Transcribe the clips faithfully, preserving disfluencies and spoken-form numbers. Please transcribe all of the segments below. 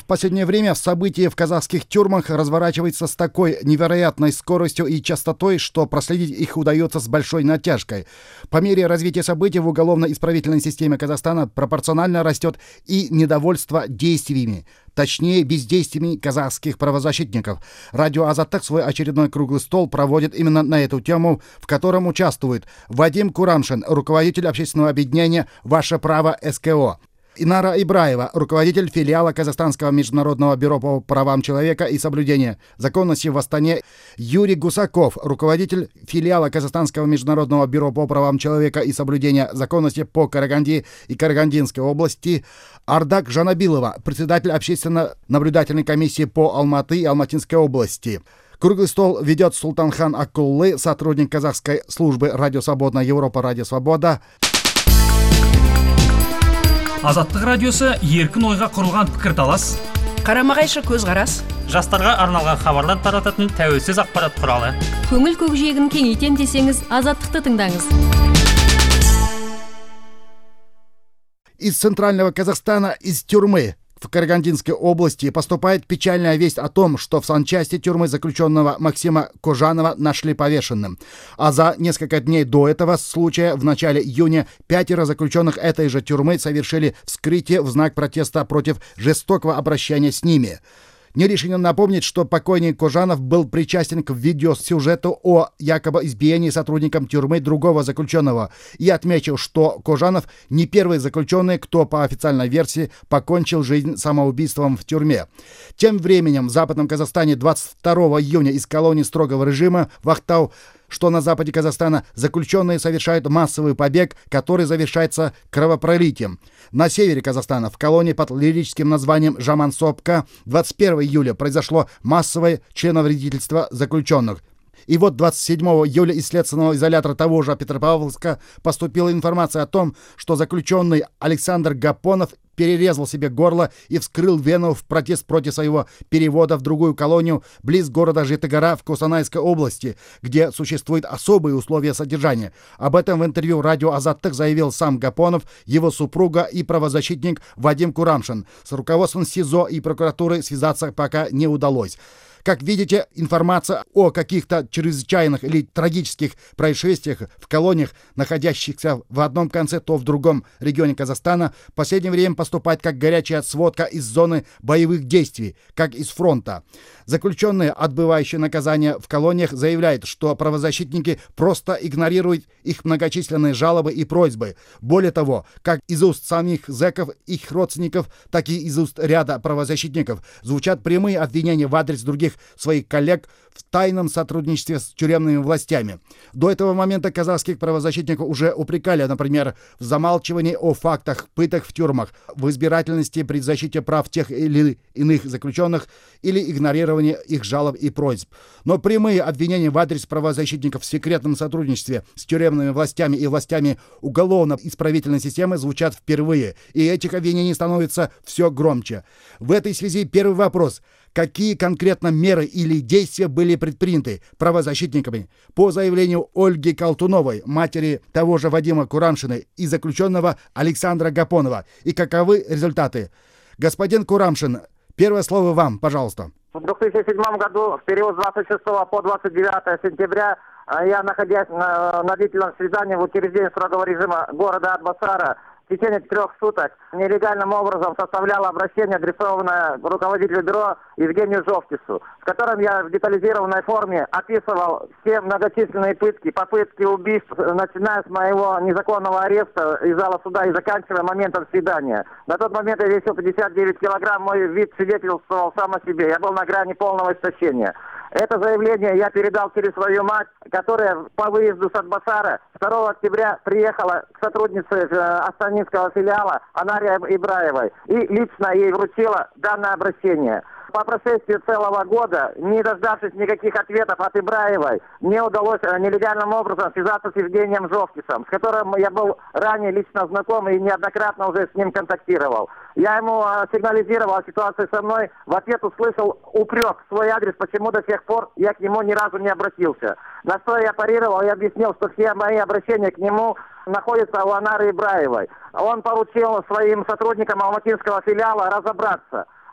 в последнее время события в казахских тюрьмах разворачиваются с такой невероятной скоростью и частотой, что проследить их удается с большой натяжкой. По мере развития событий в уголовно-исправительной системе Казахстана пропорционально растет и недовольство действиями, точнее бездействиями казахских правозащитников. Радио «Азаттык» свой очередной круглый стол проводит именно на эту тему, в котором участвует Вадим Курамшин, руководитель общественного объединения «Ваше право СКО», Инара Ибраева, руководитель филиала Казахстанского международного бюро по правам человека и соблюдения законности в Астане, Юрий Гусаков, руководитель филиала Казахстанского международного бюро по правам человека и соблюдения законности по Караганде и Карагандинской области, Ардак Жанабилова, председатель общественно-наблюдательной комиссии по Алматы и Алматинской области. Круглый стол ведет Султанхан Акуллы, сотрудник казахской службы «Радио Свободная Европа», «Радио Свобода». Азаттық радиосы еркін ойға құрылған пікірталас, қарама-қайшы көзқарас, жастарға арналған хабарлар тарататын тәуелсіз ақпарат құралы. Көңіл көкжиегін кеңейтем десеңіз, Азаттықты тыңдаңыз. Из центрального Казахстана, из тюрьмы в Карагандинской области поступает печальная весть о том, что в санчасти тюрьмы заключенного Максима Кожанова нашли повешенным. А за несколько дней до этого случая, в начале июня, пятеро заключенных этой же тюрьмы совершили вскрытие в знак протеста против жестокого обращения с ними. Не лишено напомнить, что покойник Кожанов был причастен к видеосюжету о якобы избиении сотрудником тюрьмы другого заключенного. И отмечу, что Кожанов не первый заключенный, кто по официальной версии покончил жизнь самоубийством в тюрьме. Тем временем в Западном Казахстане двадцать второго июня из колонии строгого режима в Ахтау, что на западе Казахстана, заключенные совершают массовый побег, который завершается кровопролитием. На севере Казахстана, в колонии под лирическим названием Жамансопка, двадцать первого июля произошло массовое членовредительство заключенных. И вот двадцать седьмого июля из следственного изолятора того же Петропавловска поступила информация о том, что заключенный Александр Гапонов перерезал себе горло и вскрыл вену в протест против своего перевода в другую колонию близ города Житегора в Кустанайской области, где существуют особые условия содержания. Об этом в интервью радио «Азаттык» заявил сам Гапонов, его супруга и правозащитник Вадим Курамшин. С руководством СИЗО и прокуратуры связаться пока не удалось. Как видите, информация о каких-то чрезвычайных или трагических происшествиях в колониях, находящихся в одном конце, то в другом регионе Казахстана, в последнее время поступает как горячая сводка из зоны боевых действий, как из фронта. Заключенные, отбывающие наказание в колониях, заявляют, что правозащитники просто игнорируют их многочисленные жалобы и просьбы. Более того, как из уст самих зэков, их родственников, так и из уст ряда правозащитников звучат прямые обвинения в адрес других своих коллег в тайном сотрудничестве с тюремными властями. До этого момента казахских правозащитников уже упрекали, например, в замалчивании о фактах пыток в тюрьмах, в избирательности при защите прав тех или иных заключенных или игнорировании их жалоб и просьб. Но прямые обвинения в адрес правозащитников в секретном сотрудничестве с тюремными властями и властями уголовно-исправительной системы звучат впервые, и этих обвинений становится все громче. В этой связи первый вопрос. Какие конкретно меры или действия были предприняты правозащитниками по заявлению Ольги Колтуновой, матери того же Вадима Курамшина, и заключенного Александра Гапонова? И каковы результаты? Господин Курамшин, первое слово вам, пожалуйста. В две тысячи седьмом году, в период с двадцать шестого по двадцать девятое сентября, я, находясь на, на длительном свидании в учреждении строгого режима города Атбасара, в течение трех суток нелегальным образом составлял обращение, адресованное руководителю бюро Евгению Жовкису, в котором я в детализированной форме описывал все многочисленные пытки, попытки убийств, начиная с моего незаконного ареста из зала суда и заканчивая моментом свидания. На тот момент я весил пятьдесят девять килограмм, мой вид свидетельствовал сам о себе, я был на грани полного истощения. Это заявление я передал через свою мать, которая по выезду с Атбасара второго октября приехала к сотруднице астанинского филиала Анаре Ибраевой и лично ей вручила данное обращение. По прошествии целого года, не дождавшись никаких ответов от Ибраевой, мне удалось нелегальным образом связаться с Евгением Жовкисом, с которым я был ранее лично знаком и неоднократно уже с ним контактировал. Я ему сигнализировал о ситуации со мной, в ответ услышал упрек в свой адрес, почему до сих пор я к нему ни разу не обратился. На что я парировал и объяснил, что все мои обращения к нему находятся у Анары Ибраевой. Он поручил своим сотрудникам алматинского филиала разобраться.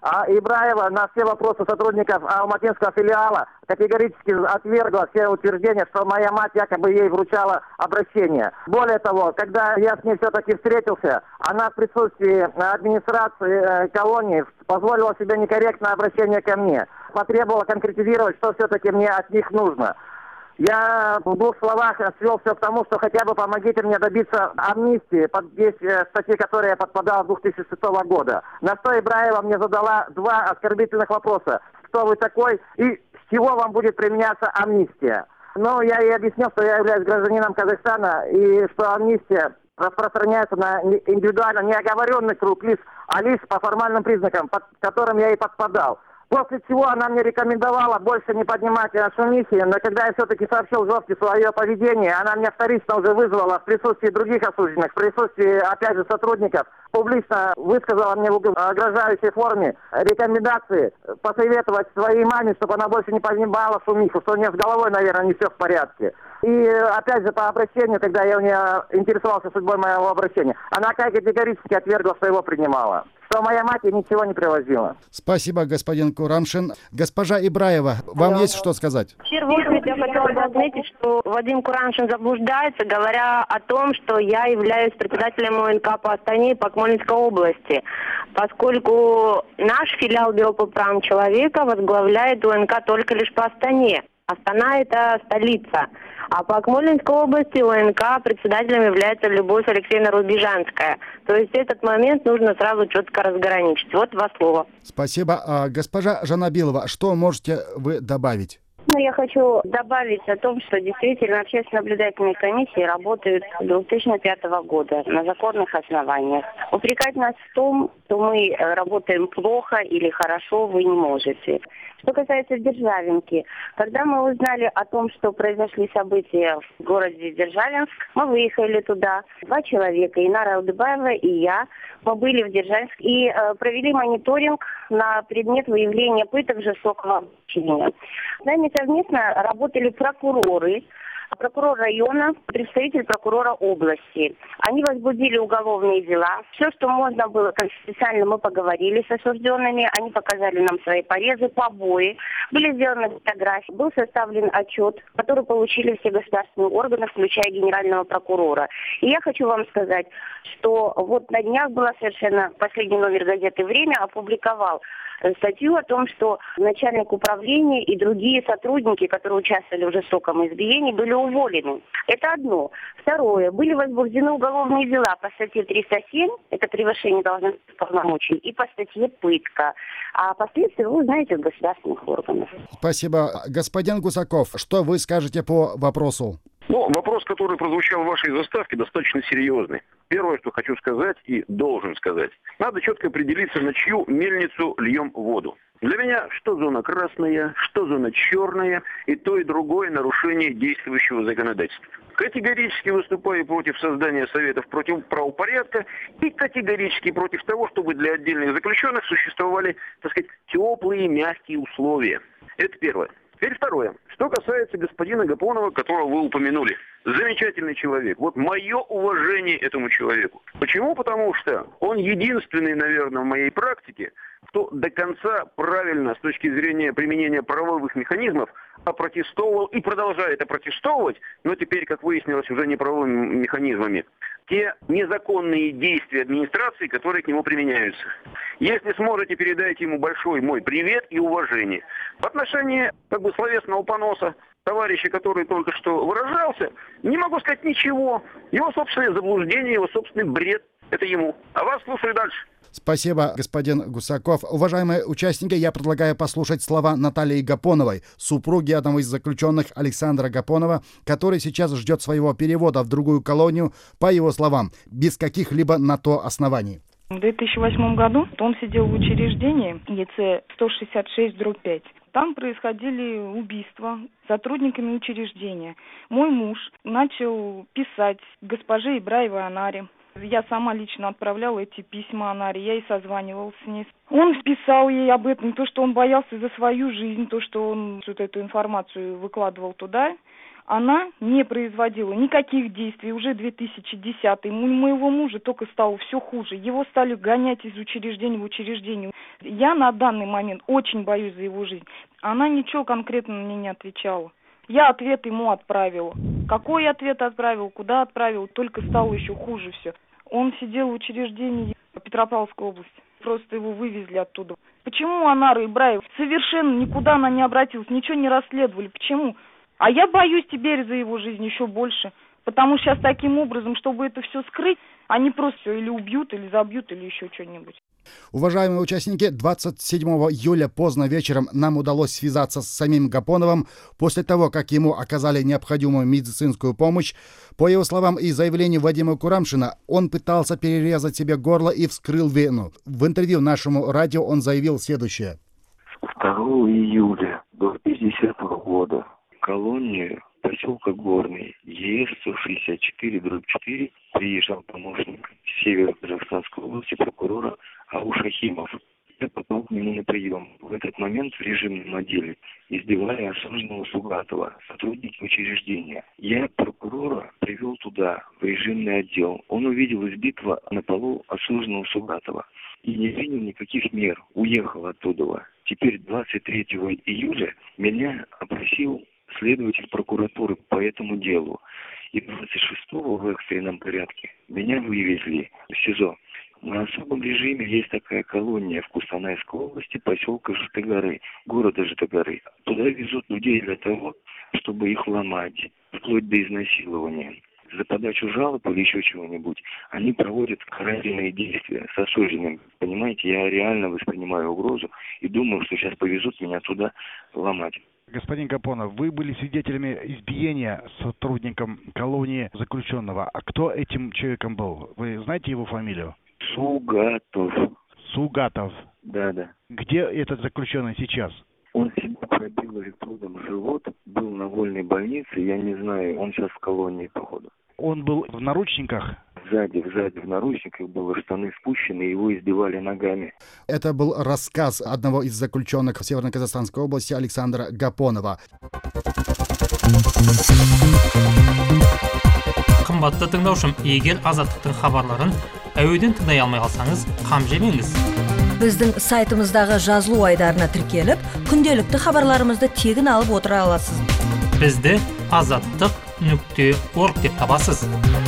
А Ибраева на все вопросы сотрудников алматинского филиала категорически отвергла все утверждения, что моя мать якобы ей вручала обращение. Более того, когда я с ней все-таки встретился, она в присутствии администрации колонии позволила себе некорректное обращение ко мне. Потребовала конкретизировать, что все-таки мне от них нужно. Я в двух словах свел все к тому, что хотя бы помогите мне добиться амнистии под действие статьи, которой я подпадал с две тысячи шестого года. На что Ибраева мне задала два оскорбительных вопроса. Кто вы такой и с чего вам будет применяться амнистия? Ну, я ей объяснил, что я являюсь гражданином Казахстана и что амнистия распространяется на индивидуально неоговоренный круг лиц, а лиц по формальным признакам, под которым я и подпадал. После чего она мне рекомендовала больше не поднимать шумихи, но когда я все-таки сообщил жестко свое поведение, она меня вторично уже вызвала в присутствии других осужденных, в присутствии, опять же, сотрудников, публично высказала мне в угрожающей форме рекомендации посоветовать своей маме, чтобы она больше не поднимала шумиху, что у нее с головой, наверное, не все в порядке. И опять же, по обращению, когда я у нее интересовался судьбой моего обращения, она категорически отвергла, что его принимала. Что моя мать ей ничего не привозила. Спасибо, господин Курамшин. Госпожа Ибраева, вам Алло. Есть что сказать? В первую очередь я хотела бы отметить, что Вадим Курамшин заблуждается, говоря о том, что я являюсь председателем ОНК по Астане и по Акмолинской области, поскольку наш филиал Бюро по правам человека возглавляет ОНК только лишь по Астане. Астана – это столица. А по Акмолинской области ОНК председателем является Любовь Алексеевна Рубежанская. То есть этот момент нужно сразу четко разграничить. Вот два слова. Спасибо. А, госпожа Жанабилова, что можете вы добавить? Ну, я хочу добавить о том, что действительно общественно-наблюдательные комиссии работают с две тысячи пятого года на законных основаниях. Упрекать нас в том, что мы работаем плохо или хорошо, вы не можете. Что касается Державинки, когда мы узнали о том, что произошли события в городе Державинск, мы выехали туда. Два человека, Инара Алдыбаева и я, мы были в Державинске и э, провели мониторинг на предмет выявления пыток жестокого обращения. С нами совместно работали прокуроры, прокурор района, представитель прокурора области. Они возбудили уголовные дела. Все, что можно было конфиденциально, мы поговорили с осужденными. Они показали нам свои порезы, побои. Были сделаны фотографии. Был составлен отчет, который получили все государственные органы, включая генерального прокурора. И я хочу вам сказать, что вот на днях была совершенно последний номер газеты «Время» опубликовал статью о том, что начальник управления и другие сотрудники, которые участвовали в жестоком избиении, были уволены. Это одно. Второе. Были возбуждены уголовные дела по статье триста семь, это превышение должностных полномочий, и по статье пытка. А последствия вы узнаете от государственных органов. Спасибо. Господин Гусаков, что вы скажете по вопросу? Ну, вопрос, который прозвучал в вашей заставке, достаточно серьезный. Первое, что хочу сказать и должен сказать. Надо четко определиться, на чью мельницу льем воду. Для меня что зона красная, что зона черная, и то, и другое нарушение действующего законодательства. Категорически выступаю против создания советов против правопорядка и категорически против того, чтобы для отдельных заключенных существовали, так сказать, теплые, мягкие условия. Это первое. Теперь второе. Что касается господина Гапонова, которого вы упомянули. Замечательный человек. Вот мое уважение этому человеку. Почему? Потому что он единственный, наверное, в моей практике, кто до конца правильно с точки зрения применения правовых механизмов опротестовал и продолжает опротестовывать, но теперь, как выяснилось, уже не правовыми механизмами, те незаконные действия администрации, которые к нему применяются. Если сможете, передайте ему большой мой привет и уважение. В отношении как бы словесного поноса товарища, который только что выражался, не могу сказать ничего. Его собственное заблуждение, его собственный бред, это ему. А вас слушаю дальше. Спасибо, господин Гусаков. Уважаемые участники, я предлагаю послушать слова Натальи Гапоновой, супруги одного из заключенных Александра Гапонова, который сейчас ждет своего перевода в другую колонию, по его словам, без каких-либо на то оснований. В две тысячи восьмом году он сидел в учреждении ЕЦ сто шестьдесят шесть дробь пять. Там происходили убийства сотрудниками учреждения. Мой муж начал писать госпоже Ибраевой Анаре. Я сама лично отправляла эти письма Анаре, я и созванивалась с ней. Он писал ей об этом, то, что он боялся за свою жизнь, то, что он вот эту информацию выкладывал туда. Она не производила никаких действий. Уже две тысячи десятый. У моего мужа только стало все хуже. Его стали гонять из учреждения в учреждение. Я на данный момент очень боюсь за его жизнь. Она ничего конкретно мне не отвечала. Я ответ ему отправила. Какой ответ отправил, куда отправил, только стало еще хуже все. Он сидел в учреждении Петропавловской области. Просто его вывезли оттуда. Почему Анара Ибраева совершенно никуда она не обратилась, ничего не расследовали? Почему? А я боюсь теперь за его жизнь еще больше. Потому что сейчас таким образом, чтобы это все скрыть, они просто все или убьют, или забьют, или еще что-нибудь. Уважаемые участники, двадцать седьмого июля поздно вечером нам удалось связаться с самим Гапоновым после того, как ему оказали необходимую медицинскую помощь. По его словам и заявлению Вадима Курамшина, он пытался перерезать себе горло и вскрыл вену. В интервью нашему радио он заявил следующее. второго июля две тысячи десятого года в колонию поселка Горный, ЕС сто шестьдесят четыре дробь четыре, приезжал помощник Северо-Казахстанской области прокурора Ауш Ахимов. Я попал к нему на прием. В этот момент в режимном отделе избивали осужденного Сугатова, сотрудники учреждения. Я прокурора привел туда, в режимный отдел. Он увидел избитого на полу осужденного Сугатова и не принял никаких мер. Уехал оттуда. Теперь двадцать третьего июля меня опросил следователь прокуратуры по этому делу. И двадцать шестого в экстренном порядке меня вывезли в СИЗО. На особом режиме есть такая колония в Кустанайской области, поселка Житогоры, города Житогоры. Туда везут людей для того, чтобы их ломать, вплоть до изнасилования. За подачу жалоб или еще чего-нибудь они проводят карательные действия с осужденным. Понимаете, я реально воспринимаю угрозу и думаю, что сейчас повезут меня туда ломать. Господин Гапонов, вы были свидетелями избиения сотрудником колонии заключенного. А кто этим человеком был? Вы знаете его фамилию? Сугатов. Сугатов. Да, да. Где этот заключенный сейчас? Он себя пробил электродом в живот, был на вольной больнице, я не знаю, он сейчас в колонии, походу. Он был в наручниках? Сзади, сзади в наручниках было, штаны спущены, его избивали ногами. Это был рассказ одного из заключенных в Северо-Казахстанской области Александра Гапонова. Қымбатты тыңдаушым, егер азаттықтың хабарларын әуеден тыңдай алмай қалсаңыз, қам жемеңіз. Біздің сайтымыздағы жазылу айдарына тіркеліп, күнделікті хабарларымызды тегін алып отыра аласыз. Бізді азаттық нүкте орг деп табасыз.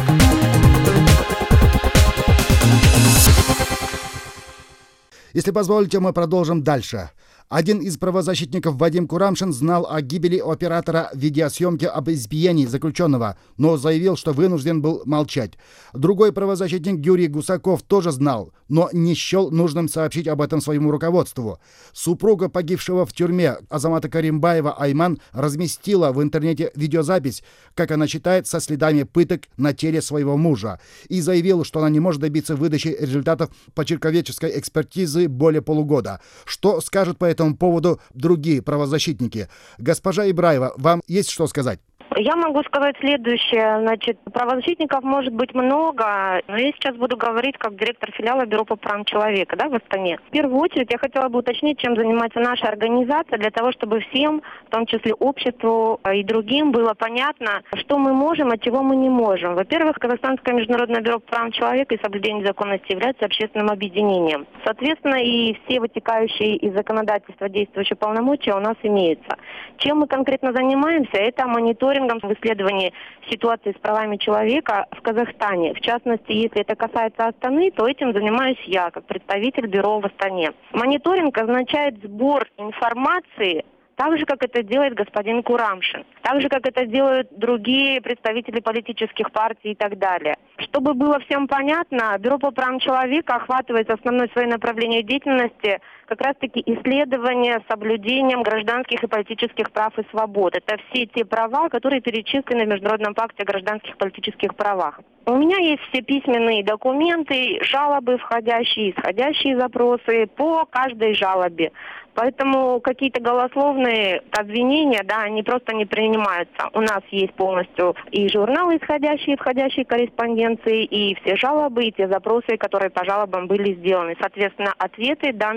Если позволите, мы продолжим дальше. Один из правозащитников Вадим Курамшин знал о гибели оператора видеосъемки об избиении заключенного, но заявил, что вынужден был молчать. Другой правозащитник Юрий Гусаков тоже знал, но не счел нужным сообщить об этом своему руководству. Супруга погибшего в тюрьме Азамата Каримбаева Айман разместила в интернете видеозапись, как она считает, со следами пыток на теле своего мужа, и заявила, что она не может добиться выдачи результатов почерковедческой экспертизы более полугода. Что скажут по этому поводу другие правозащитники? Госпожа Ибраева, вам есть что сказать? Я могу сказать следующее. Значит, правозащитников может быть много, но я сейчас буду говорить как директор филиала Бюро по правам человека, да, в Астане. В первую очередь я хотела бы уточнить, чем занимается наша организация, для того, чтобы всем, в том числе обществу и другим, было понятно, что мы можем, а чего мы не можем. Во-первых, Казахстанское международное бюро по правам человека и соблюдение законности является общественным объединением. Соответственно, и все вытекающие из законодательства действующие полномочия у нас имеются. Чем мы конкретно занимаемся? Это мониторинг в исследовании ситуации с правами человека в Казахстане. В частности, если это касается Астаны, то этим занимаюсь я, как представитель бюро в Астане. Мониторинг означает сбор информации, так же, как это делает господин Курамшин, так же, как это делают другие представители политических партий и так далее. Чтобы было всем понятно, Бюро по правам человека охватывает основное свое направление деятельности как раз-таки исследования с соблюдением гражданских и политических прав и свобод. Это все те права, которые перечислены в Международном пакте о гражданских и политических правах. У меня есть все письменные документы, жалобы, входящие и исходящие запросы по каждой жалобе. Поэтому какие-то голословные обвинения, да, они просто не принимаются. У нас есть полностью и журналы, исходящие и входящие корреспонденции, и все жалобы, и те запросы, которые по жалобам были сделаны. Соответственно, ответы, данные компетентные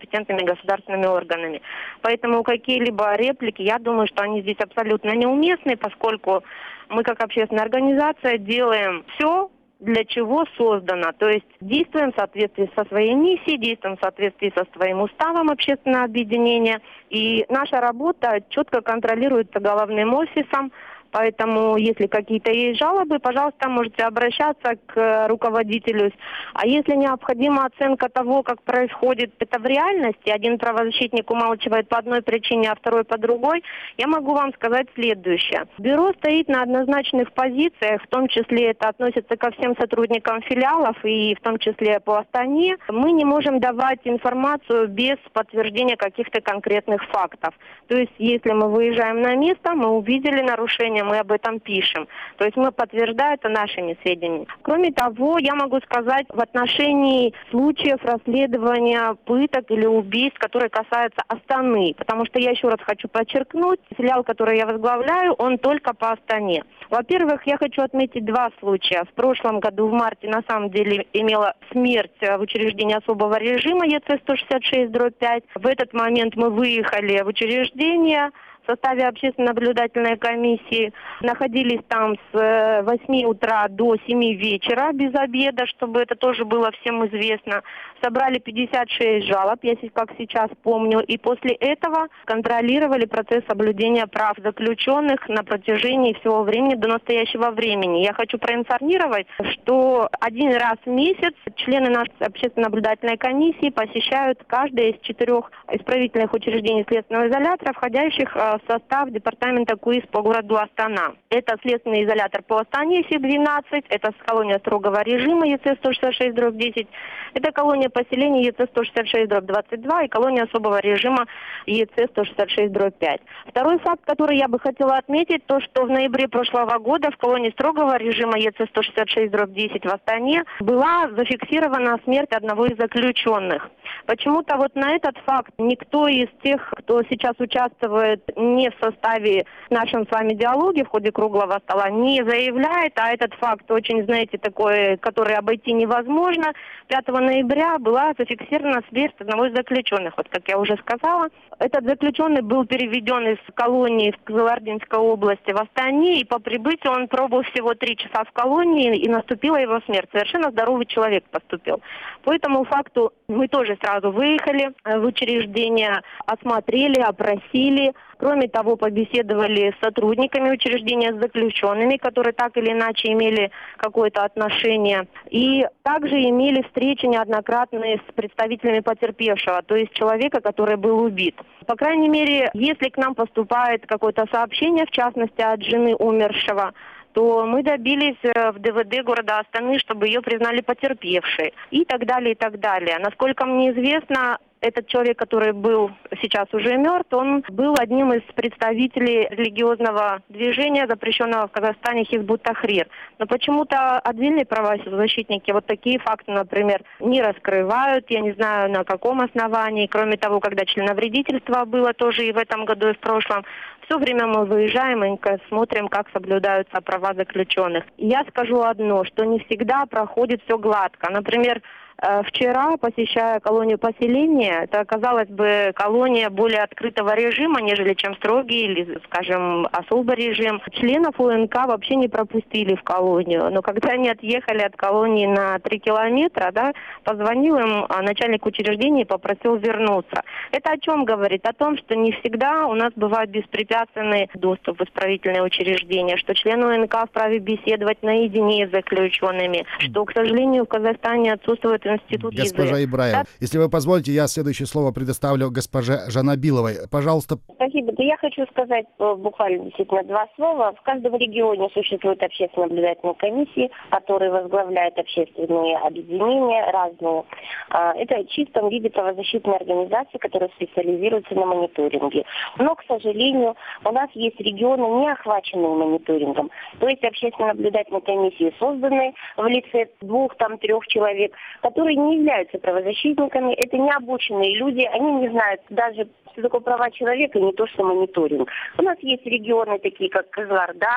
компетентными государственными органами. Поэтому какие-либо реплики, я думаю, что они здесь абсолютно неуместны, поскольку мы как общественная организация делаем все, для чего создано. То есть действуем в соответствии со своей миссией, действуем в соответствии со своим уставом общественного объединения. И наша работа четко контролируется головным офисом. Поэтому, если какие-то есть жалобы, пожалуйста, можете обращаться к руководителю. А если необходима оценка того, как происходит это в реальности, один правозащитник умалчивает по одной причине, а второй по другой, я могу вам сказать следующее. Бюро стоит на однозначных позициях, в том числе это относится ко всем сотрудникам филиалов и в том числе по Астане. Мы не можем давать информацию без подтверждения каких-то конкретных фактов. То есть, если мы выезжаем на место, мы увидели нарушение, мы об этом пишем. То есть мы подтверждаем это нашими сведениями. Кроме того, я могу сказать в отношении случаев расследования пыток или убийств, которые касаются Астаны. Потому что я еще раз хочу подчеркнуть, филиал, который я возглавляю, он только по Астане. Во-первых, я хочу отметить два случая. В прошлом году, в марте, на самом деле имела смерть в учреждении особого режима Е Ц сто шестьдесят шесть дробь пять. В этот момент мы выехали в учреждение в составе общественно-наблюдательной комиссии. Находились там с восьми утра до семи вечера без обеда, чтобы это тоже было всем известно. Собрали пятьдесят шесть жалоб, я как сейчас помню, и после этого контролировали процесс соблюдения прав заключенных на протяжении всего времени до настоящего времени. Я хочу проинформировать, что один раз в месяц члены нашей общественно-наблюдательной комиссии посещают каждое из четырех исправительных учреждений следственного изолятора, входящих в состав департамента КУИС по городу Астана. Это следственный изолятор по Астане Си двенадцать, это колония строгого режима Е Ц сто шестьдесят шесть дробь десять, это колония поселения Е Ц сто шестьдесят шесть дробь двадцать два и колония особого режима Е Ц сто шестьдесят шесть дробь пять. Второй факт, который я бы хотела отметить, то, что в ноябре прошлого года в колонии строгого режима Е Ц сто шестьдесят шесть дробь десять в Астане была зафиксирована смерть одного из заключенных. Почему-то вот на этот факт никто из тех, кто сейчас участвует не в составе нашем с вами диалоге в ходе круглого стола, не заявляет, а этот факт очень, знаете, такой, который обойти невозможно. пятого ноября была зафиксирована смерть одного из заключенных. Вот как я уже сказала, этот заключенный был переведен из колонии в Кызылординской области в Астане, и по прибытию он пробыл всего три часа в колонии, и наступила его смерть. Совершенно здоровый человек поступил. По этому факту мы тоже сразу выехали в учреждение, осмотрели, опросили. Кроме того, побеседовали с сотрудниками учреждения, с заключенными, которые так или иначе имели какое-то отношение. И также имели встречи неоднократные с представителями потерпевшего, то есть человека, который был убит. По крайней мере, если к нам поступает какое-то сообщение, в частности от жены умершего, то мы добились в Д В Д города Астаны, чтобы ее признали потерпевшей. И так далее, и так далее. Насколько мне известно, этот человек, который был сейчас уже мертв, он был одним из представителей религиозного движения, запрещенного в Казахстане Хизбут Тахрир. Но почему-то отдельные правозащитники вот такие факты, например, не раскрывают, я не знаю на каком основании. Кроме того, когда членовредительство было тоже и в этом году, и в прошлом, все время мы выезжаем и смотрим, как соблюдаются права заключенных. И я скажу одно, что не всегда проходит все гладко. Например, вчера, посещая колонию поселения, это, казалось бы, колония более открытого режима, нежели чем строгий или, скажем, особый режим. Членов О Н К вообще не пропустили в колонию. Но когда они отъехали от колонии на три километра, да, позвонил им начальник учреждения и попросил вернуться. Это о чем говорит? О том, что не всегда у нас бывает беспрепятственный доступ в исправительные учреждения, что члены О Н К вправе беседовать наедине с заключенными, что, к сожалению, в Казахстане отсутствует институт Госпожа языка. Ибраева, да? Если вы позволите, я следующее слово предоставлю госпоже Жанабиловой. Пожалуйста. Спасибо. Да я хочу сказать буквально действительно два слова. В каждом регионе существуют общественно-наблюдательные комиссии, которые возглавляют общественные объединения разные. Это в чистом виде правозащитные организации, которые специализируются на мониторинге. Но, к сожалению, у нас есть регионы, не охваченные мониторингом. То есть общественно-наблюдательные комиссии созданы в лице двух, там, трех человек, которые не являются правозащитниками, это не обученные люди, они не знают даже, что такое права человека, не то что мониторинг. У нас есть регионы такие, как Кызылорда,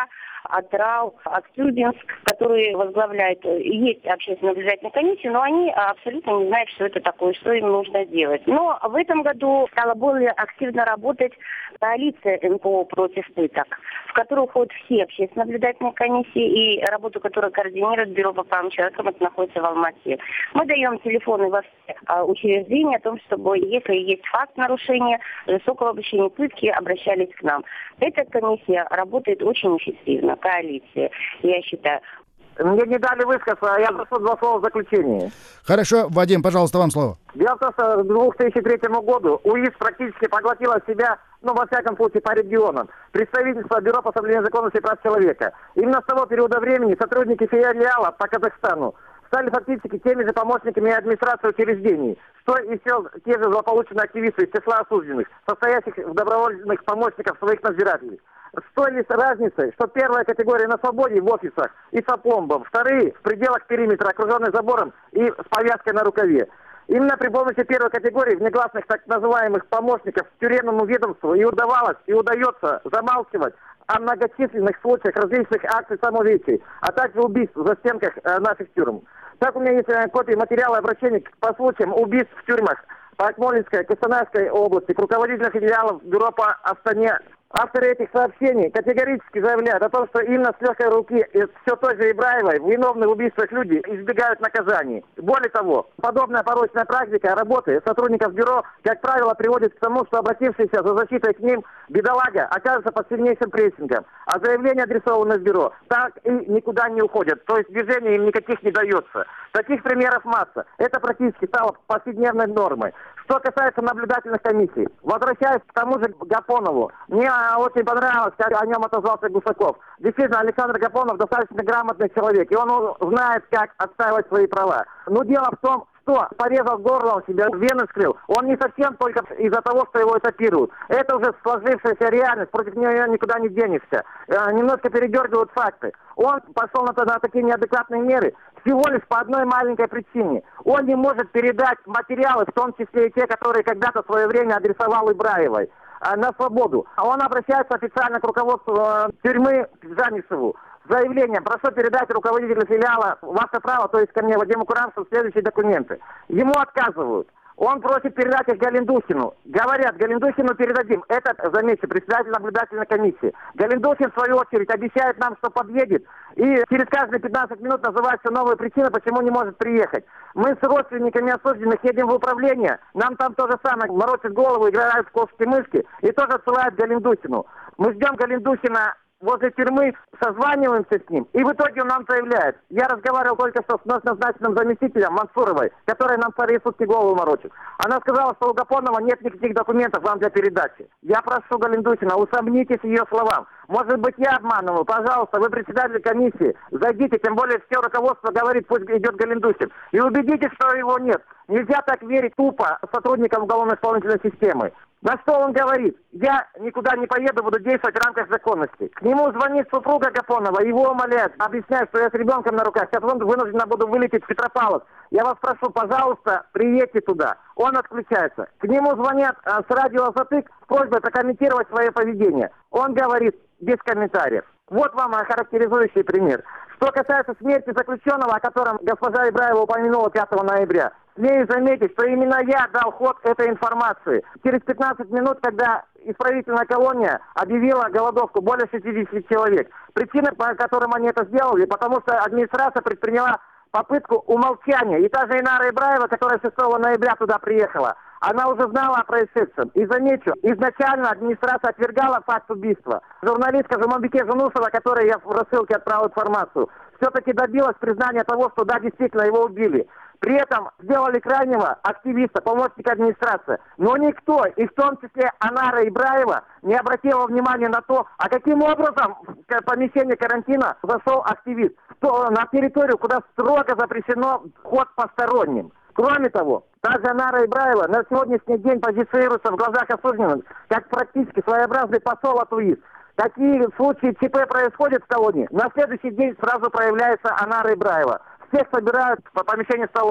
Атрау, Актюбинск, которые возглавляют, есть общественно-наблюдательная комиссия, но они абсолютно не знают, что это такое, что им нужно делать. Но в этом году стала более активно работать коалиция эн пэ о против пыток, в которую входят все общественно-наблюдательные комиссии, и работу которой координирует Бюро по правам человека, это находится в Алмате. Мы даем телефоны во все учреждения о том, чтобы, если есть факт нарушения жестокого обращения пытки, обращались к нам. Эта комиссия работает очень эффективно, коалиция, я считаю. Мне не дали высказаться, я прошу два слова в заключении. Хорошо, Вадим, пожалуйста, вам слово. Дело в том, что к две тысячи третьему году УИС практически поглотила в себя, ну, во всяком случае, по регионам, представительство Бюро по соблюдению законности и прав человека. Именно с того периода времени сотрудники филиала по Казахстану стали фактически теми же помощниками администрации учреждений, что и все те же злополучные активисты из числа осужденных, состоящих в добровольных помощников своих надзирателей. С той лишь разницей, что первая категория на свободе в офисах и с опломбом, вторые в пределах периметра, окруженные забором и с повязкой на рукаве. Именно при помощи первой категории внегласных так называемых помощников тюремному ведомству и удавалось, и удается замалчивать о многочисленных случаях различных акций самоубийств, а также убийств в застенках э, наших тюрем. Так у меня есть э, копии материала обращений по случаям убийств в тюрьмах по Акмолинской, Костанайской области, к руководителям филиалов Бюро по Астане. Авторы этих сообщений категорически заявляют о том, что именно с легкой руки все той же Ибраевой виновные в убийствах люди избегают наказаний. Более того, подобная порочная практика работы сотрудников бюро, как правило, приводит к тому, что обратившийся за защитой к ним бедолага оказывается под сильнейшим прессингом, а заявления, адресованные в бюро, так и никуда не уходят, то есть движения им никаких не дается. Таких примеров масса. Это практически стало повседневной нормой. Что касается наблюдательных комиссий, возвращаясь к тому же Гапонову, мне очень понравилось, как о нем отозвался Гусаков. Действительно, Александр Гапонов достаточно грамотный человек, и он знает, как отстаивать свои права. Но дело в том, что порезал горло, он себя вены вскрыл. Он не совсем только из-за того, что его этапируют. Это уже сложившаяся реальность, против нее никуда не денешься. Э, немножко передергивают факты. Он пошел на, на такие неадекватные меры всего лишь по одной маленькой причине. Он не может передать материалы, в том числе и те, которые когда-то в свое время адресовал Ибраевой, э, на свободу. А он обращается официально к руководству э, тюрьмы Жанисову. Заявление. Прошу передать руководителю филиала ваше право, то есть ко мне, Вадиму Курамцеву, следующие документы. Ему отказывают. Он просит передать их Галендухину. Говорят, Галендухину передадим. Это, заметьте, председатель наблюдательной комиссии. Галендухин, в свою очередь, обещает нам, что подъедет. И через каждые пятнадцать минут называет все новые причины, почему не может приехать. Мы с родственниками осужденных едем в управление. Нам там то же самое. Морочат голову, играют в кошки-мышки. И тоже отсылают Галендухину. Мы ждем Галендухина возле тюрьмы, созваниваемся с ним, и в итоге он нам заявляет. Я разговаривал только что с назначенным заместителем Мансуровой, которая нам вторые сутки голову морочит. Она сказала, что у Гапонова нет никаких документов вам для передачи. Я прошу Галендухина, усомнитесь в ее словам. Может быть, я обманываю. Пожалуйста, вы председатель комиссии, зайдите, тем более все руководство говорит, пусть идет Галендухин. И убедитесь, что его нет. Нельзя так верить тупо сотрудникам уголовно-исполнительной системы. На что он говорит? Я никуда не поеду, буду действовать в рамках законности. К нему звонит супруга Гапонова, его умоляет, объясняет, что я с ребенком на руках, сейчас вынуждена буду вылететь в Петропавловск. Я вас прошу, пожалуйста, приедьте туда. Он отключается. К нему звонят а, с радио «Затык» с просьбой прокомментировать свое поведение. Он говорит без комментариев. Вот вам характеризующий пример. Что касается смерти заключенного, о котором госпожа Ибраева упомянула пятого ноября, смею заметить, что именно я дал ход этой информации. Через пятнадцать минут, когда исправительная колония объявила голодовку более шестидесяти человек. Причина, по которым они это сделали, потому что администрация предприняла попытку умолчания. И та же Инара Ибраева, которая шестого ноября туда приехала, она уже знала о происшедшем. И замечу, изначально администрация отвергала факт убийства. Журналистка Жумабике Жунусова, которой я в рассылке отправил информацию, все-таки добилась признания того, что да, действительно его убили. При этом сделали крайнего активиста, помощника администрации. Но никто, и в том числе Анара Ибраева, не обратила внимания на то, а каким образом в помещение карантина зашел активист то на территорию, куда строго запрещено вход посторонним. Кроме того, та же Анара Ибраева на сегодняшний день позиционируется в глазах осужденных как практически своеобразный посол от УИС. Такие случаи ЧП происходят в колонии. На следующий день сразу проявляется Анара Ибраева. Всех собирают по помещению столовой.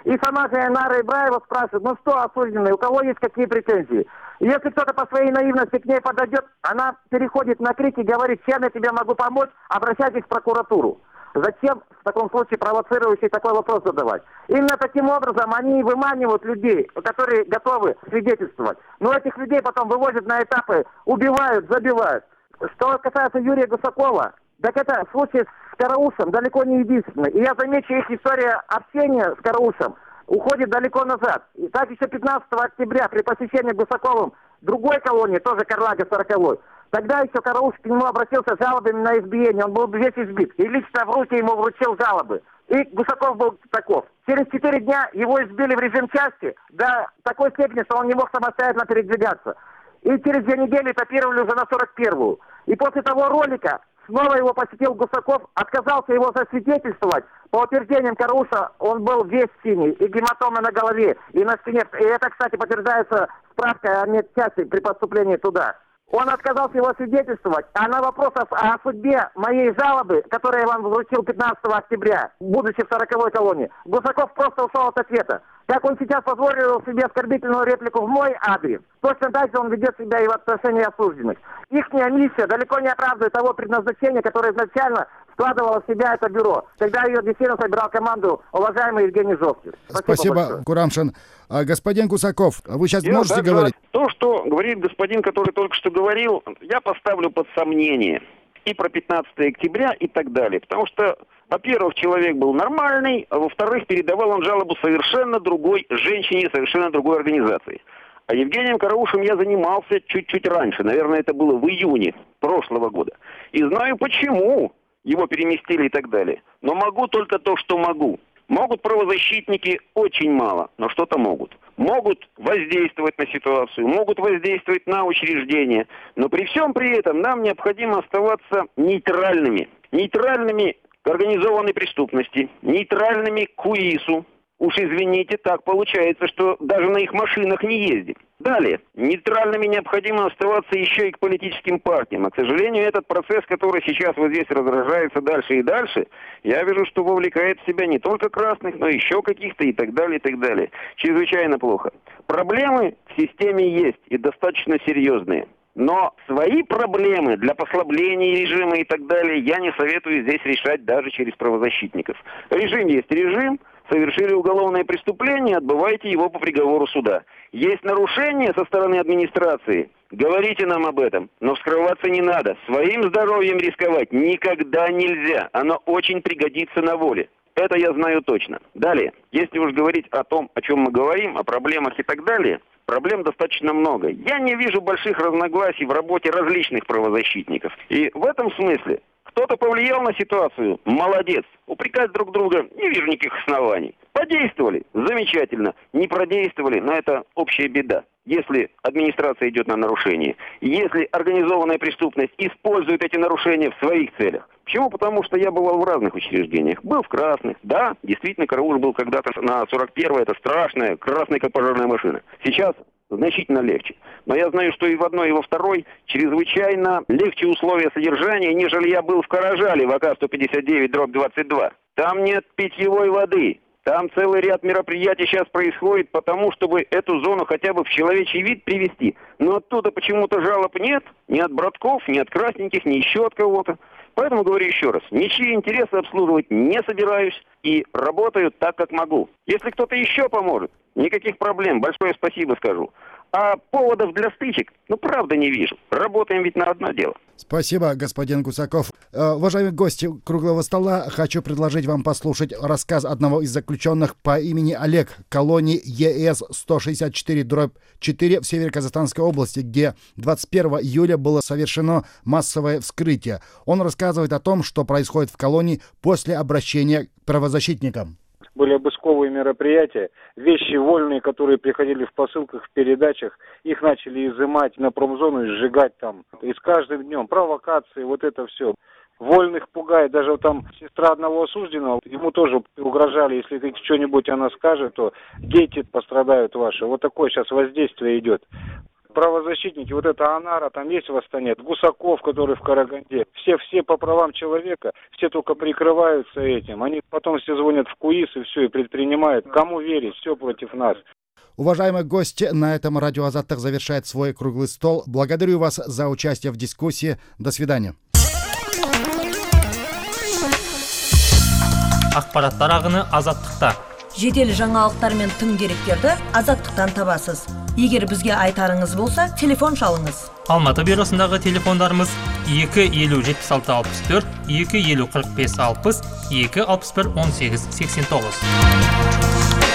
И сама же Нара Ибраева спрашивает, ну что, осужденный, у кого есть какие претензии? И если кто-то по своей наивности к ней подойдет, она переходит на крик и говорит, чем я тебе могу помочь, обращайтесь в прокуратуру. Зачем в таком случае провоцирующий такой вопрос задавать? Именно таким образом они выманивают людей, которые готовы свидетельствовать. Но этих людей потом вывозят на этапы, убивают, забивают. Что касается Юрия Гусакова, так это случай с Караусом далеко не единственный. И я замечу, их история общения с Караусом уходит далеко назад. И так еще пятнадцатого октября при посещении Гусаковым другой колонии, тоже Карлага сороковой, тогда еще Караус к нему обратился с жалобами на избиение. Он был весь избит. И лично в руки ему вручил жалобы. И Гусаков был таков. Через четыре дня его избили в режим части до такой степени, что он не мог самостоятельно передвигаться. И через две недели этапировали уже на сорок первую. И после того ролика снова его посетил Гусаков, отказался его засвидетельствовать. По утверждениям Карауса, он был весь синий, и гематомы на голове, и на спине. И это, кстати, подтверждается справкой о медчасти при поступлении туда. Он отказался его свидетельствовать, а на вопрос о, о судьбе моей жалобы, которую я вам вручил пятнадцатого октября, будучи в сороковой колонии, Гусаков просто ушел от ответа. Как он сейчас позволил себе оскорбительную реплику в мой адрес, точно так же он ведет себя и в отношении осужденных. Ихняя миссия далеко не оправдывает того предназначения, которое изначально складывало в себя это бюро, когда ее действительно собирал команду уважаемый Евгений Жовтев. Спасибо, Спасибо Курамшин. А, господин Гусаков, вы сейчас я можете также, говорить? То, что говорит господин, который только что говорил, я поставлю под сомнение. И про пятнадцатое октября и так далее. Потому что, во-первых, человек был нормальный, а во-вторых, передавал он жалобу совершенно другой женщине, совершенно другой организации. А Евгением Караушем я занимался чуть-чуть раньше. Наверное, это было в июне прошлого года. И знаю, почему его переместили и так далее. Но могу только то, что могу. Могут правозащитники очень мало, но что-то могут. Могут воздействовать на ситуацию, могут воздействовать на учреждения. Но при всем при этом нам необходимо оставаться нейтральными. Нейтральными к организованной преступности, нейтральными к УИСу. Уж извините, так получается, что даже на их машинах не ездим. Далее, нейтральными необходимо оставаться еще и к политическим партиям. А, к сожалению, этот процесс, который сейчас вот здесь разражается дальше и дальше, я вижу, что вовлекает в себя не только красных, но еще каких-то и так далее, и так далее. Чрезвычайно плохо. Проблемы в системе есть и достаточно серьезные. Но свои проблемы для послабления режима и так далее я не советую здесь решать даже через правозащитников. Режим есть режим. Совершили уголовное преступление, отбывайте его по приговору суда. Есть нарушение со стороны администрации, говорите нам об этом, но вскрываться не надо. Своим здоровьем рисковать никогда нельзя, оно очень пригодится на воле. Это я знаю точно. Далее, если уж говорить о том, о чем мы говорим, о проблемах и так далее, проблем достаточно много. Я не вижу больших разногласий в работе различных правозащитников. И в этом смысле кто-то повлиял на ситуацию? Молодец. Упрекать друг друга не вижу никаких оснований. Подействовали? Замечательно. Не продействовали? Но это общая беда. Если администрация идет на нарушение, если организованная преступность использует эти нарушения в своих целях. Почему? Потому что я бывал в разных учреждениях. Был в красных. Да, действительно, Карауш был когда-то на сорок первой. Это страшная, красная, как пожарная машина. Сейчас значительно легче. Но я знаю, что и в одной, и во второй чрезвычайно легче условия содержания, нежели я был в Каражале в АК сто пятьдесят девять дробь двадцать два. Там нет питьевой воды. Там целый ряд мероприятий сейчас происходит потому, чтобы эту зону хотя бы в человечий вид привести. Но оттуда почему-то жалоб нет. Ни от братков, ни от красненьких, ни еще от кого-то. Поэтому говорю еще раз, ничьи интересы обслуживать не собираюсь и работаю так, как могу. Если кто-то еще поможет, никаких проблем, большое спасибо скажу. А поводов для стычек, ну правда не вижу. Работаем ведь на одно дело. Спасибо, господин Гусаков. Э, уважаемые гости круглого стола, хочу предложить вам послушать рассказ одного из заключенных по имени Олег, колонии ЕС сто шестьдесят четыре дробь четыре в Северо-Казахстанской области, где двадцать первого июля было совершено массовое вскрытие. Он рассказывает о том, что происходит в колонии после обращения к правозащитникам. Были обысковые мероприятия, вещи вольные, которые приходили в посылках, в передачах, их начали изымать на промзону и сжигать там. И с каждым днем провокации, вот это все. Вольных пугает, даже вот там сестра одного осужденного, ему тоже угрожали, если ты что-нибудь она скажет, то дети пострадают ваши. Вот такое сейчас воздействие идет. Правозащитники, вот это Анара, там есть в Астане, Гусаков, который в Караганде. Все, все по правам человека, все только прикрываются этим. Они потом все звонят в КУИС и все, и предпринимают. Кому верить, все против нас. Уважаемые гости, на этом Радио Азаттык завершает свой круглый стол. Благодарю вас за участие в дискуссии. До свидания. Ақпараттар ағыны Азаттықта. Жедел жаңалықтар мен тың деректерді Азаттықтан табасыз. Егер бізге айтарыңыз болса, телефон шалыңыз. Алматы бюросындағы телефондарымыз екі елу жетпіс алты алпыс төрт, екі елу қырық бес алпыс, екі алпыс бір он сегіз сексен тоғыз.